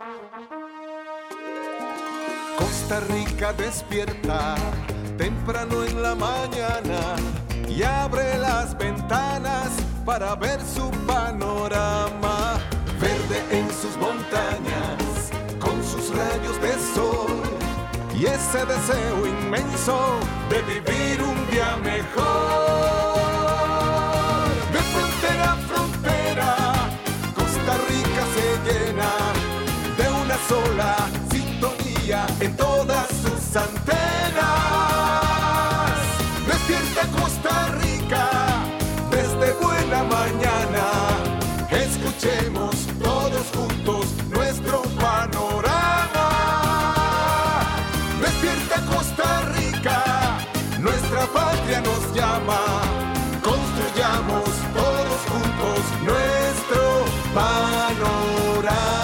Costa Rica despierta temprano en la mañana y abre las ventanas para ver su panorama. Verde en sus montañas, con sus rayos de sol y ese deseo inmenso de vivir un día mejor. De frontera a frontera, Costa Rica se llena de una sola sintonía en todas sus antenas. Despierta Costa Rica desde buena mañana. Escuchemos todos juntos nuestro panorama. Despierta Costa Rica, nuestra patria nos llama. Construyamos todos juntos nuestro panorama.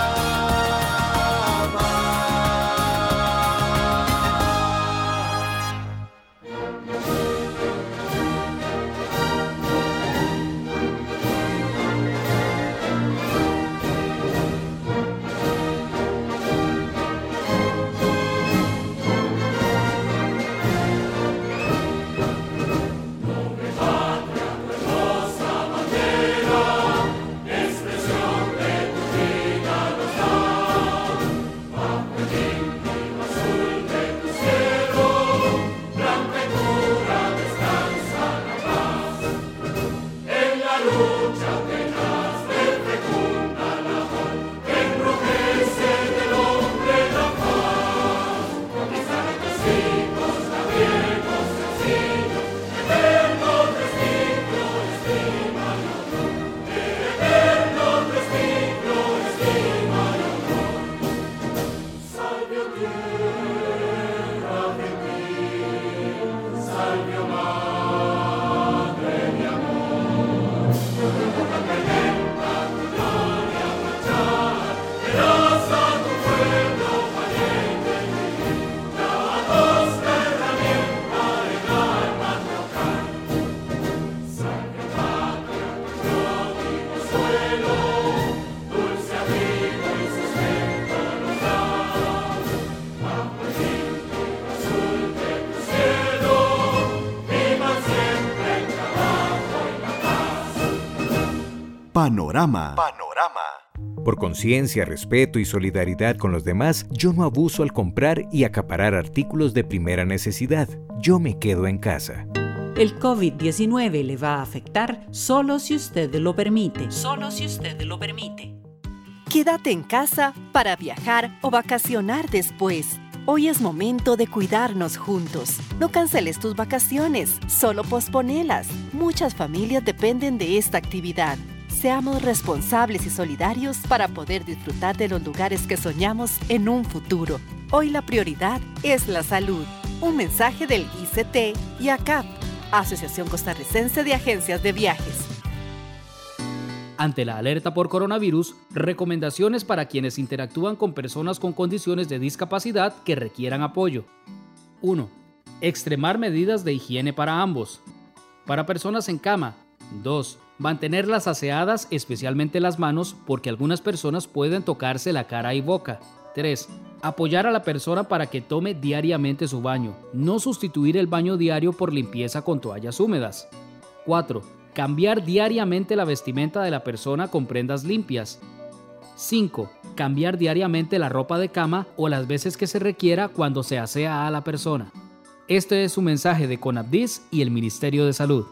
Panorama. Por conciencia, respeto y solidaridad con los demás, yo no abuso al comprar y acaparar artículos de primera necesidad. Yo me quedo en casa. El COVID-19 le va a afectar solo si usted lo permite. Solo si usted lo permite. Quédate en casa para viajar o vacacionar después. Hoy es momento de cuidarnos juntos. No canceles tus vacaciones, solo posponelas. Muchas familias dependen de esta actividad. Seamos responsables y solidarios para poder disfrutar de los lugares que soñamos en un futuro. Hoy la prioridad es la salud. Un mensaje del ICT y ACAP, Asociación Costarricense de Agencias de Viajes. Ante la alerta por coronavirus, recomendaciones para quienes interactúan con personas con condiciones de discapacidad que requieran apoyo. 1. Extremar medidas de higiene para ambos. Para personas en cama. 2. Mantenerlas aseadas, especialmente las manos, porque algunas personas pueden tocarse la cara y boca. 3. Apoyar a la persona para que tome diariamente su baño. No sustituir el baño diario por limpieza con toallas húmedas. 4. Cambiar diariamente la vestimenta de la persona con prendas limpias. 5. Cambiar diariamente la ropa de cama o las veces que se requiera cuando se asea a la persona. Este es un mensaje de CONAPDIS y el Ministerio de Salud.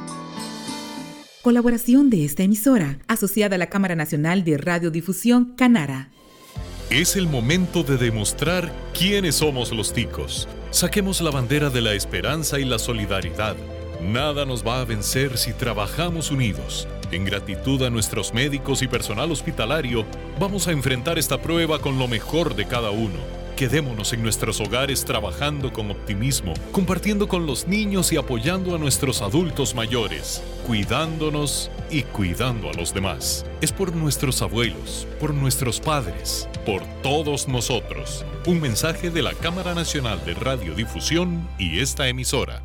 Colaboración de esta emisora, asociada a la Cámara Nacional de Radiodifusión, Canara. Es el momento de demostrar quiénes somos los ticos. Saquemos la bandera de la esperanza y la solidaridad. Nada nos va a vencer si trabajamos unidos. En gratitud a nuestros médicos y personal hospitalario, vamos a enfrentar esta prueba con lo mejor de cada uno. Quedémonos en nuestros hogares trabajando con optimismo, compartiendo con los niños y apoyando a nuestros adultos mayores, cuidándonos y cuidando a los demás. Es por nuestros abuelos, por nuestros padres, por todos nosotros. Un mensaje de la Cámara Nacional de Radiodifusión y esta emisora.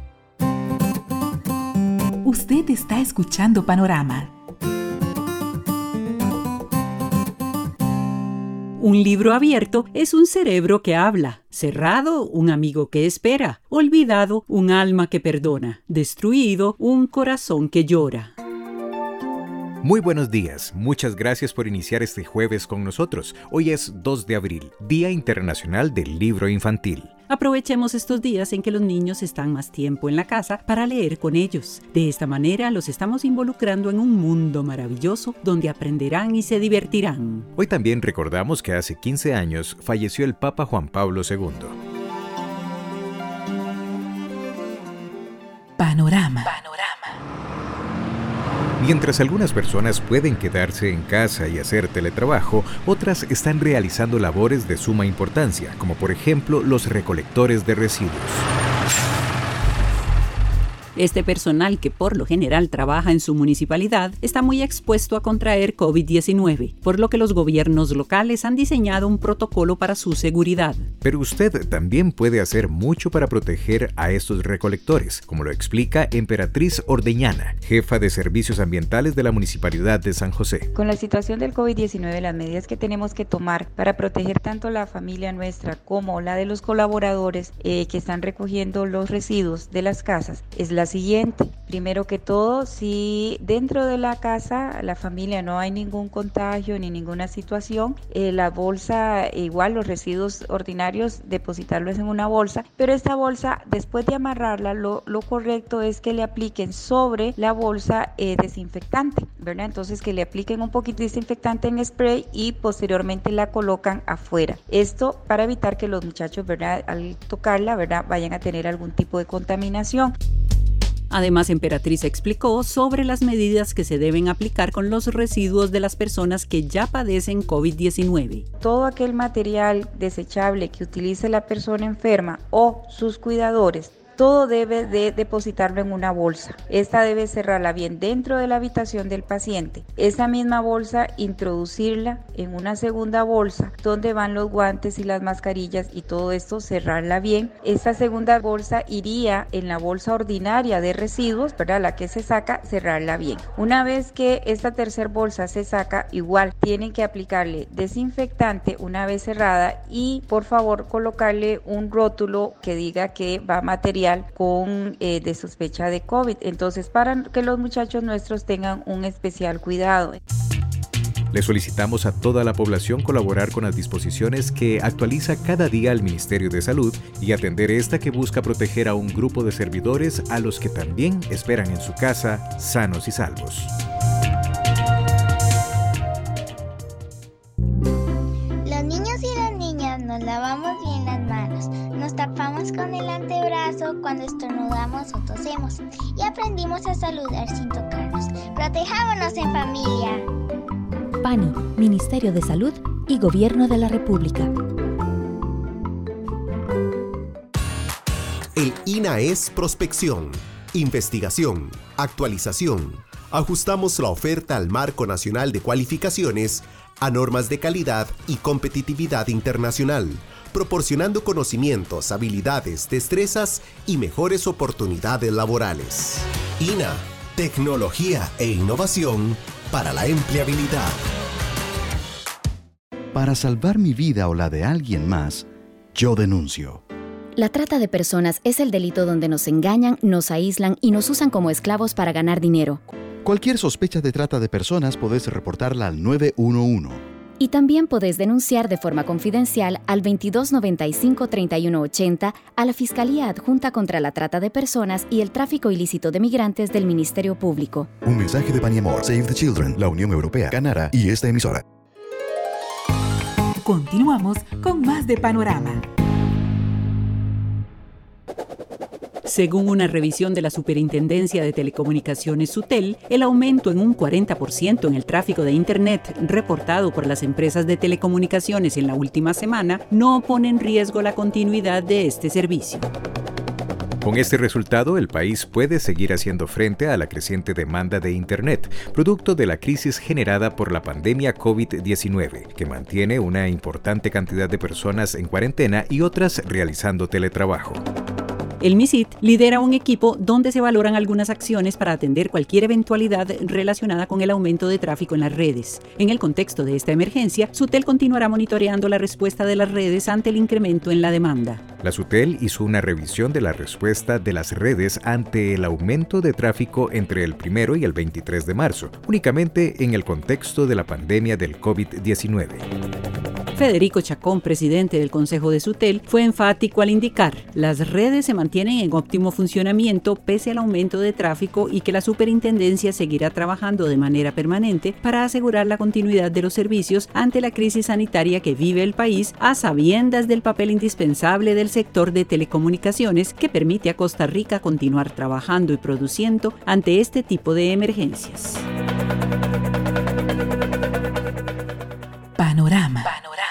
Usted está escuchando Panorama. Un libro abierto es un cerebro que habla. Cerrado, un amigo que espera. Olvidado, un alma que perdona. Destruido, un corazón que llora. Muy buenos días, muchas gracias por iniciar este jueves con nosotros. Hoy es 2 de abril, Día Internacional del Libro Infantil. Aprovechemos estos días en que los niños están más tiempo en la casa para leer con ellos. De esta manera los estamos involucrando en un mundo maravilloso donde aprenderán y se divertirán. Hoy también recordamos que hace 15 años falleció el Papa Juan Pablo II. Panorama. Mientras algunas personas pueden quedarse en casa y hacer teletrabajo, otras están realizando labores de suma importancia, como por ejemplo los recolectores de residuos. Este personal, que por lo general trabaja en su municipalidad, está muy expuesto a contraer COVID-19, por lo que los gobiernos locales han diseñado un protocolo para su seguridad. Pero usted también puede hacer mucho para proteger a estos recolectores, como lo explica Emperatriz Ordeñana, jefa de Servicios Ambientales de la Municipalidad de San José. Con la situación del COVID-19, las medidas que tenemos que tomar para proteger tanto la familia nuestra como la de los colaboradores que están recogiendo los residuos de las casas es la siguiente. Primero que todo, si dentro de la casa, la familia, no hay ningún contagio ni ninguna situación, la bolsa, igual los residuos ordinarios, depositarlos en una bolsa, pero esta bolsa, después de amarrarla, lo correcto es que le apliquen sobre la bolsa desinfectante, ¿verdad? Entonces que le apliquen un poquito de desinfectante en spray y posteriormente la colocan afuera. Esto para evitar que los muchachos, ¿verdad?, al tocarla, ¿verdad?, vayan a tener algún tipo de contaminación. Además, Emperatriz explicó sobre las medidas que se deben aplicar con los residuos de las personas que ya padecen COVID-19. Todo aquel material desechable que utilice la persona enferma o sus cuidadores, todo debe de depositarlo en una bolsa. Esta debe cerrarla bien dentro de la habitación del paciente. Esa misma bolsa, introducirla en una segunda bolsa donde van los guantes y las mascarillas y todo esto, cerrarla bien. Esta segunda bolsa iría en la bolsa ordinaria de residuos, ¿verdad?, la que se saca, cerrarla bien. Una vez que esta tercera bolsa se saca, igual tienen que aplicarle desinfectante una vez cerrada y por favor colocarle un rótulo que diga que va material con de sospecha de COVID. Entonces, para que los muchachos nuestros tengan un especial cuidado. Le solicitamos a toda la población colaborar con las disposiciones que actualiza cada día el Ministerio de Salud y atender esta que busca proteger a un grupo de servidores a los que también esperan en su casa, sanos y salvos. Los niños y las niñas nos lavamos bien las manos, nos tapamos con el antebrazo cuando estornudamos o tosemos y aprendimos a saludar sin tocarnos. Protejámonos en familia. PANI, Ministerio de Salud y Gobierno de la República. El INA es prospección, investigación, actualización. Ajustamos la oferta al marco nacional de cualificaciones, a normas de calidad y competitividad internacional, proporcionando conocimientos, habilidades, destrezas y mejores oportunidades laborales. INA, tecnología e innovación para la empleabilidad. Para salvar mi vida o la de alguien más, yo denuncio. La trata de personas es el delito donde nos engañan, nos aíslan y nos usan como esclavos para ganar dinero. Cualquier sospecha de trata de personas podés reportarla al 911. Y también podés denunciar de forma confidencial al 2295-3180 a la Fiscalía Adjunta contra la Trata de Personas y el Tráfico Ilícito de Migrantes del Ministerio Público. Un mensaje de Pan y Amor, Save the Children, la Unión Europea, Canara y esta emisora. Continuamos con más de Panorama. Según una revisión de la Superintendencia de Telecomunicaciones SUTEL, el aumento en un 40% en el tráfico de Internet reportado por las empresas de telecomunicaciones en la última semana no pone en riesgo la continuidad de este servicio. Con este resultado, el país puede seguir haciendo frente a la creciente demanda de Internet, producto de la crisis generada por la pandemia COVID-19, que mantiene una importante cantidad de personas en cuarentena y otras realizando teletrabajo. El MISIT lidera un equipo donde se valoran algunas acciones para atender cualquier eventualidad relacionada con el aumento de tráfico en las redes. En el contexto de esta emergencia, SUTEL continuará monitoreando la respuesta de las redes ante el incremento en la demanda. La SUTEL hizo una revisión de la respuesta de las redes ante el aumento de tráfico entre el 1 y el 23 de marzo, únicamente en el contexto de la pandemia del COVID-19. Federico Chacón, presidente del Consejo de SUTEL, fue enfático al indicar: las redes se mantienen en óptimo funcionamiento pese al aumento de tráfico y que la superintendencia seguirá trabajando de manera permanente para asegurar la continuidad de los servicios ante la crisis sanitaria que vive el país, a sabiendas del papel indispensable del sector de telecomunicaciones que permite a Costa Rica continuar trabajando y produciendo ante este tipo de emergencias. Panorama.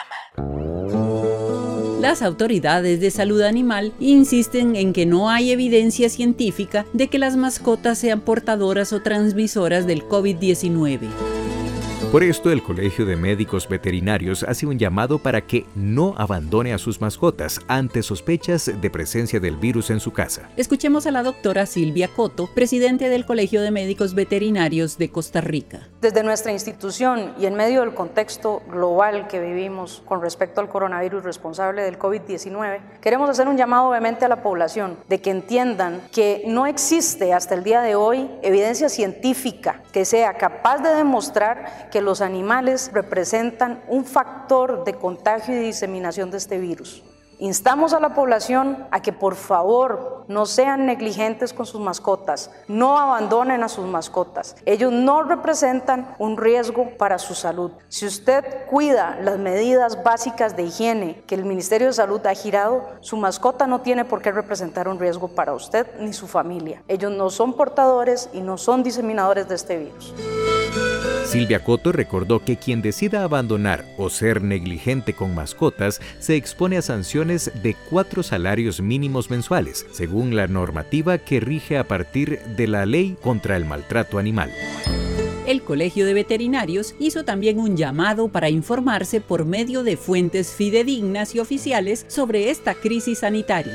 Las autoridades de salud animal insisten en que no hay evidencia científica de que las mascotas sean portadoras o transmisoras del COVID-19. Por esto, el Colegio de Médicos Veterinarios hace un llamado para que no abandone a sus mascotas ante sospechas de presencia del virus en su casa. Escuchemos a la doctora Silvia Coto, presidente del Colegio de Médicos Veterinarios de Costa Rica. Desde nuestra institución y en medio del contexto global que vivimos con respecto al coronavirus responsable del COVID-19, queremos hacer un llamado obviamente a la población de que entiendan que no existe hasta el día de hoy evidencia científica que sea capaz de demostrar que los animales representan un factor de contagio y diseminación de este virus. Instamos a la población a que por favor no sean negligentes con sus mascotas, no abandonen a sus mascotas. Ellos no representan un riesgo para su salud. Si usted cuida las medidas básicas de higiene que el Ministerio de Salud ha girado, su mascota no tiene por qué representar un riesgo para usted ni su familia. Ellos no son portadores y no son diseminadores de este virus. Silvia Coto recordó que quien decida abandonar o ser negligente con mascotas se expone a sanciones de 4 salarios mínimos mensuales, según la normativa que rige a partir de la Ley contra el Maltrato Animal. El Colegio de Veterinarios hizo también un llamado para informarse por medio de fuentes fidedignas y oficiales sobre esta crisis sanitaria.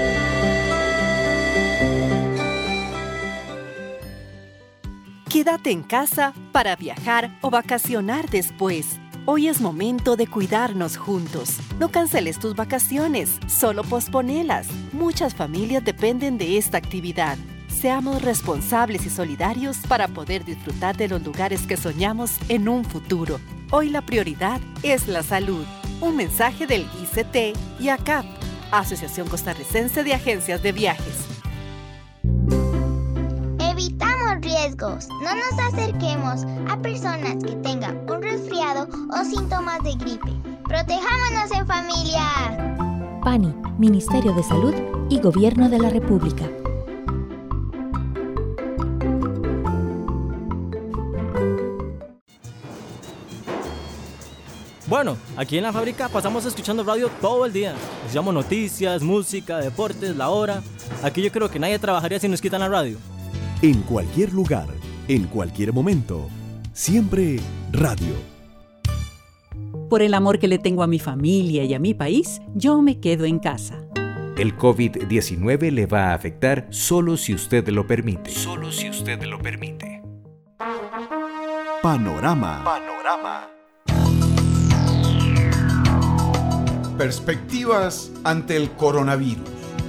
Quédate en casa para viajar o vacacionar después. Hoy es momento de cuidarnos juntos. No canceles tus vacaciones, solo posponelas. Muchas familias dependen de esta actividad. Seamos responsables y solidarios para poder disfrutar de los lugares que soñamos en un futuro. Hoy la prioridad es la salud. Un mensaje del ICT y ACAP, Asociación Costarricense de Agencias de Viajes. Evitamos riesgos. No nos acerquemos a personas que tengan un resfriado o síntomas de gripe. Protejámonos en familia. PANI, Ministerio de Salud y Gobierno de la República. Bueno, aquí en la fábrica pasamos escuchando radio todo el día. Escuchamos noticias, música, deportes, la hora. Aquí yo creo que nadie trabajaría si nos quitan la radio. En cualquier lugar, en cualquier momento, siempre radio. Por el amor que le tengo a mi familia y a mi país, yo me quedo en casa. El COVID-19 le va a afectar solo si usted lo permite. Solo si usted lo permite. Panorama. Perspectivas ante el coronavirus.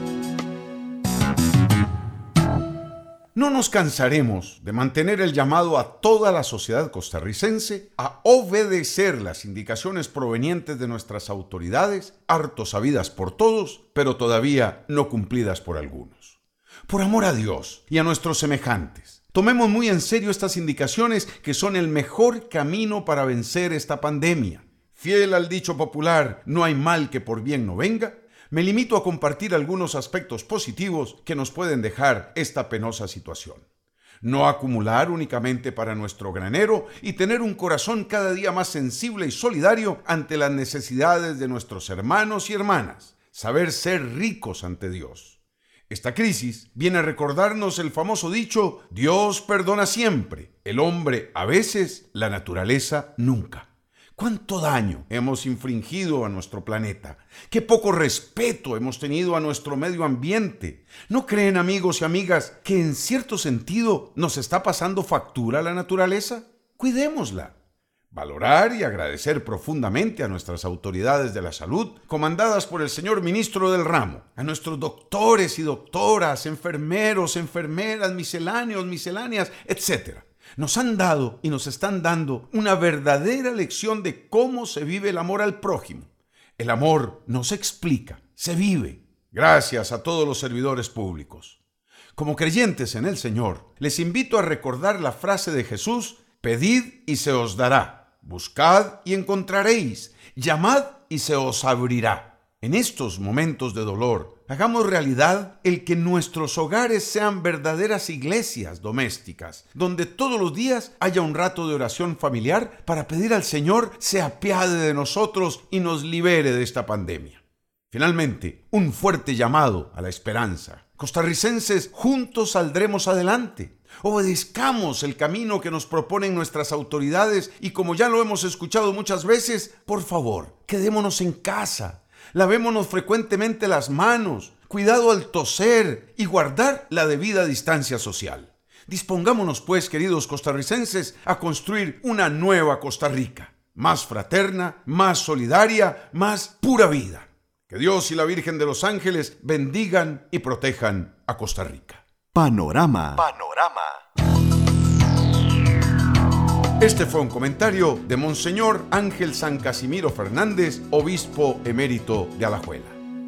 No nos cansaremos de mantener el llamado a toda la sociedad costarricense a obedecer las indicaciones provenientes de nuestras autoridades, harto sabidas por todos, pero todavía no cumplidas por algunos. Por amor a Dios y a nuestros semejantes, tomemos muy en serio estas indicaciones que son el mejor camino para vencer esta pandemia. Fiel al dicho popular, no hay mal que por bien no venga, me limito a compartir algunos aspectos positivos que nos pueden dejar esta penosa situación. No acumular únicamente para nuestro granero y tener un corazón cada día más sensible y solidario ante las necesidades de nuestros hermanos y hermanas. Saber ser ricos ante Dios. Esta crisis viene a recordarnos el famoso dicho, Dios perdona siempre, el hombre a veces, la naturaleza nunca. ¿Cuánto daño hemos infligido a nuestro planeta? ¿Qué poco respeto hemos tenido a nuestro medio ambiente? ¿No creen, amigos y amigas, que en cierto sentido nos está pasando factura la naturaleza? Cuidémosla. Valorar y agradecer profundamente a nuestras autoridades de la salud, comandadas por el señor ministro del ramo, a nuestros doctores y doctoras, enfermeros, enfermeras, misceláneas, etc. Nos han dado y nos están dando una verdadera lección de cómo se vive el amor al prójimo. El amor no se explica, se vive. Gracias a todos los servidores públicos. Como creyentes en el Señor, les invito a recordar la frase de Jesús: pedid y se os dará. Buscad y encontraréis, llamad y se os abrirá. En estos momentos de dolor, hagamos realidad el que nuestros hogares sean verdaderas iglesias domésticas, donde todos los días haya un rato de oración familiar para pedir al Señor se apiade de nosotros y nos libere de esta pandemia. Finalmente, un fuerte llamado a la esperanza. Costarricenses, juntos saldremos adelante. Obedezcamos el camino que nos proponen nuestras autoridades y, como ya lo hemos escuchado muchas veces, por favor, quedémonos en casa, lavémonos frecuentemente las manos, cuidado al toser y guardar la debida distancia social. Dispongámonos, pues, queridos costarricenses, a construir una nueva Costa Rica, más fraterna, más solidaria, más pura vida. Que Dios y la Virgen de los Ángeles bendigan y protejan a Costa Rica. Panorama. Este fue un comentario de Monseñor Ángel San Casimiro Fernández, obispo emérito de Alajuela.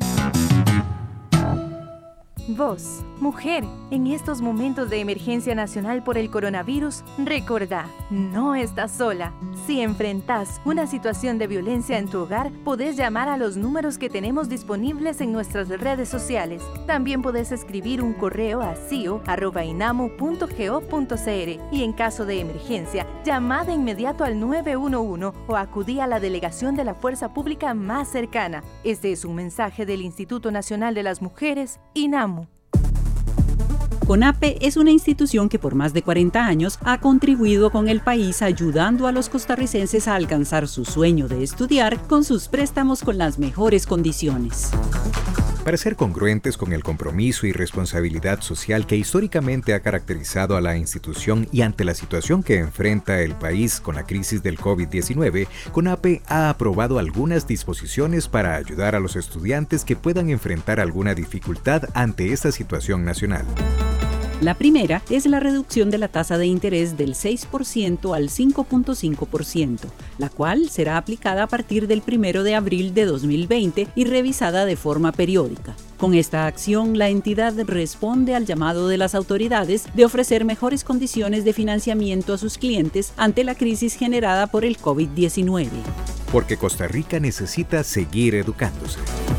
Vos, mujer, en estos momentos de emergencia nacional por el coronavirus, recordá, no estás sola. Si enfrentás una situación de violencia en tu hogar, podés llamar a los números que tenemos disponibles en nuestras redes sociales. También podés escribir un correo a cio@inamu.go.cr y en caso de emergencia, llamá de inmediato al 911 o acudí a la delegación de la fuerza pública más cercana. Este es un mensaje del Instituto Nacional de las Mujeres, INAMU. CONAPE es una institución que por más de 40 años ha contribuido con el país ayudando a los costarricenses a alcanzar su sueño de estudiar con sus préstamos con las mejores condiciones. Para ser congruentes con el compromiso y responsabilidad social que históricamente ha caracterizado a la institución y ante la situación que enfrenta el país con la crisis del COVID-19, CONAPE ha aprobado algunas disposiciones para ayudar a los estudiantes que puedan enfrentar alguna dificultad ante esta situación nacional. La primera es la reducción de la tasa de interés del 6% al 5.5%, la cual será aplicada a partir del 1 de abril de 2020 y revisada de forma periódica. Con esta acción, la entidad responde al llamado de las autoridades de ofrecer mejores condiciones de financiamiento a sus clientes ante la crisis generada por el COVID-19. Porque Costa Rica necesita seguir educándose.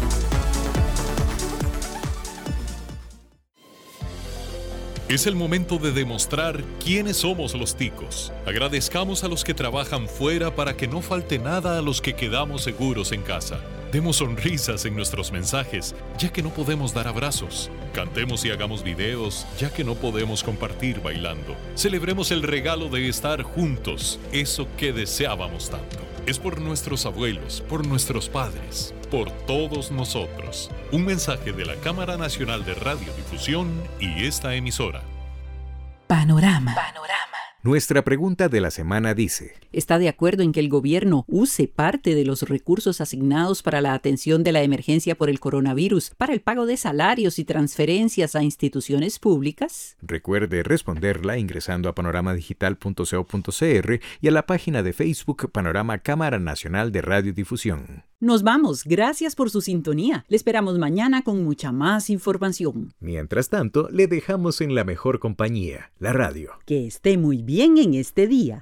Es el momento de demostrar quiénes somos los ticos. Agradezcamos a los que trabajan fuera para que no falte nada a los que quedamos seguros en casa. Demos sonrisas en nuestros mensajes, ya que no podemos dar abrazos. Cantemos y hagamos videos, ya que no podemos compartir bailando. Celebremos el regalo de estar juntos, eso que deseábamos tanto. Es por nuestros abuelos, por nuestros padres, por todos nosotros. Un mensaje de la Cámara Nacional de Radiodifusión y esta emisora. Panorama. Nuestra pregunta de la semana dice: ¿está de acuerdo en que el gobierno use parte de los recursos asignados para la atención de la emergencia por el coronavirus para el pago de salarios y transferencias a instituciones públicas? Recuerde responderla ingresando a panoramadigital.co.cr y a la página de Facebook Panorama Cámara Nacional de Radiodifusión. Nos vamos. Gracias por su sintonía. Le esperamos mañana con mucha más información. Mientras tanto, le dejamos en la mejor compañía, la radio. Que esté muy bien en este día.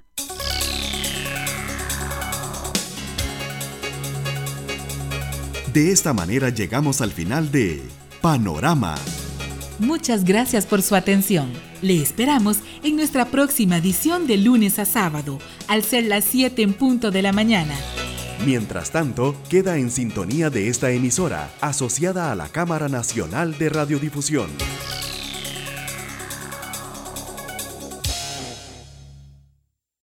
De esta manera llegamos al final de Panorama. Muchas gracias por su atención. Le esperamos en nuestra próxima edición de lunes a sábado, al ser las 7 en punto de la mañana. Mientras tanto, queda en sintonía de esta emisora, asociada a la Cámara Nacional de Radiodifusión.